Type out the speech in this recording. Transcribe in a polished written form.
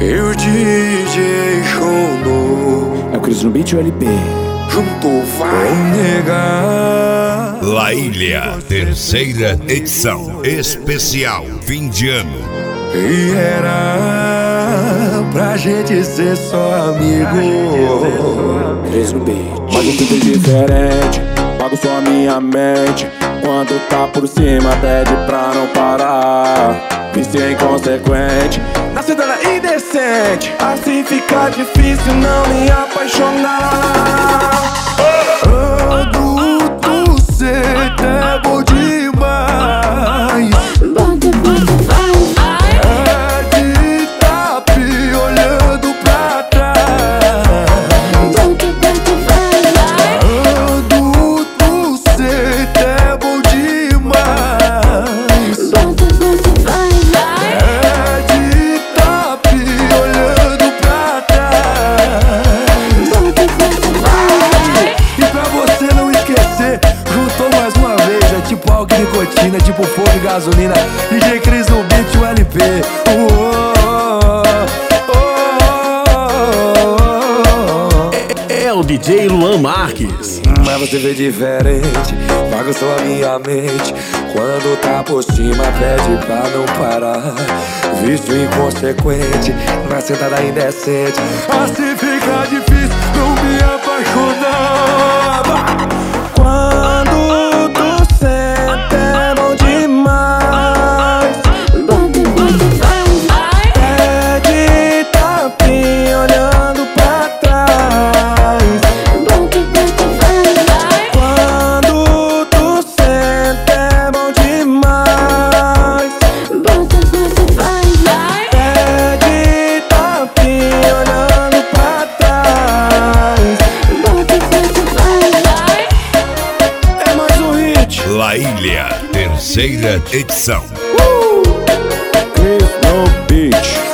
E o DJ Shono É o Cris no beat e o LP. juntou vai negar. La Ilha, terceira edição, especial, fim de ano. E era pra gente ser só amigo. Cris no beat. Mas o tudo é diferente, pago só a minha mente. Quando tá por cima pede pra não parar. Vício inconsequente, na cidade indecente. Assim fica difícil não me apaixonar. Adulto, cê é bom demais. É de tapi olhando pra trás. Adulto, cê é bom demais. É de tapi olhando pra trás. E pra você não esquecer, juntou mais uma vez. É tipo álcool e nicotina, tipo fogo e gasolina. DJ Cris no beat e o LP. É o DJ Luan Marques. Mas você vê diferente, bagunçou a minha mente. Quando tá por cima pede pra não parar. Vício inconsequente, na sentada indecente. Assim fica difícil não me apaixonar. Quando tu senta é bom demais. Pede tapinha olhando pra trás. Quando tu senta é bom demais. Pede tapinha olhando pra trás. É mais um hit. La Ilha, terceira edição. Cris no beat.